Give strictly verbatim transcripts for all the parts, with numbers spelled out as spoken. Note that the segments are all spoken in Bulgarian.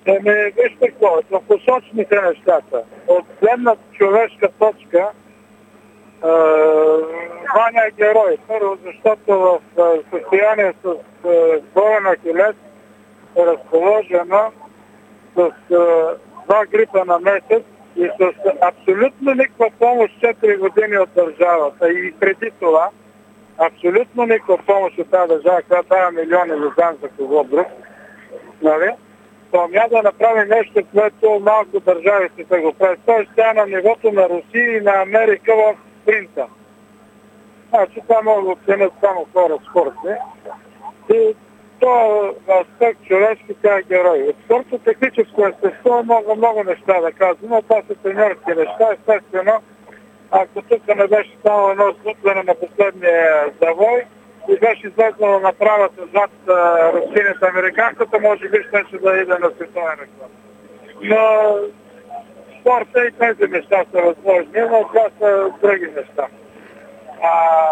Еми, вижте какво, посочните нещата. От гледна човешка точка, е, Ваня е герой. Първо, защото в състояние с болен ахилес е разположена с е, два грипа на месец и с абсолютно никаква помощ четири години от държавата. И преди това, абсолютно никаква помощ от тази държава, която дава милиони, не знам за кого друг. Нали? Помня да направи нещо, което малко държавите се го прави. Той става на нивото на Русия и на Америка в спринта. Значи това могат да оценят само хора спортни. И то аспект човешки, тя е герой. От спортно-техническо естество много, много неща да казвам, но това са треньорски неща. Естествено, ако тук не беше само едно сбутване на последния завой и беше излезнало на правата зад русините американската, може би ще да иде на световен реклам. Но спорта и тези неща са възможни, но това са други неща. А,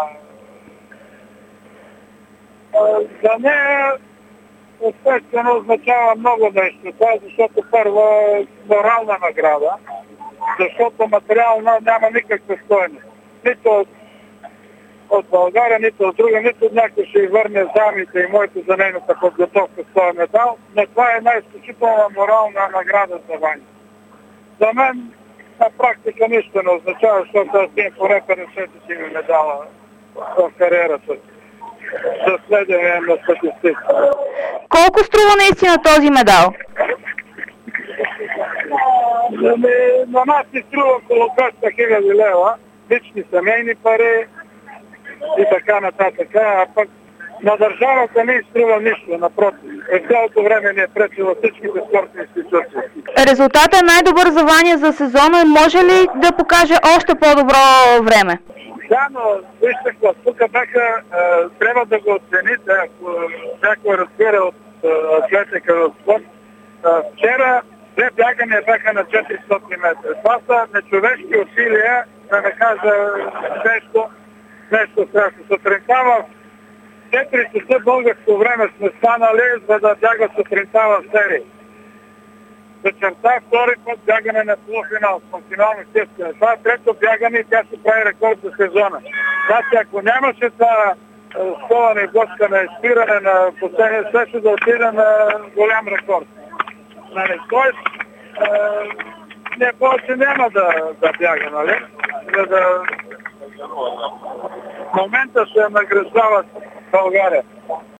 а, за нея естествено означава много нещо. Това е защото първо е морална награда, защото материална няма никаква стойност. Нито от, от България, нито от друга, нито от някой ще й върне замите и моите за нейната подготовка с този медал, но това е една изключителна морална награда за Ваня. За мен на практика нищо не означава, защото аз имам поне петдесет медала в кариерата за следване на статистика. Колко струва наистина този медал? На нас си струва около двеста хиляди лева, лични семейни пари и така нататък, а пък на държавата не изтрува нищо, напротив. Е цялото време ни е пречила всичките спортни институции. Резултатът е най-добър за Ваня за сезона. Може ли да покаже още по-добро време? Да, но вижте какво, тук бяха, е, трябва да го оцените, ако някой разбира от е, атлетика от спорт. Е, вчера две бягания бяха на четиристотин метра. Това са нечовешки усилия, да не кажа нещо, нещо страшно. Сутринта в четири часа българско време сме станали, за да бяга сутринта в серии. Вечерта втори път бягане на полуфинал, с финално естествено. Това е трето бягане и тя ще прави рекорд за сезона. Значи ако нямаше това сковане, блъскане, спиране на последния, все ще да отида на голям рекорд. Нали? Тоест, е, не повече няма да, да бяга, нали? За да в момента се награждават България.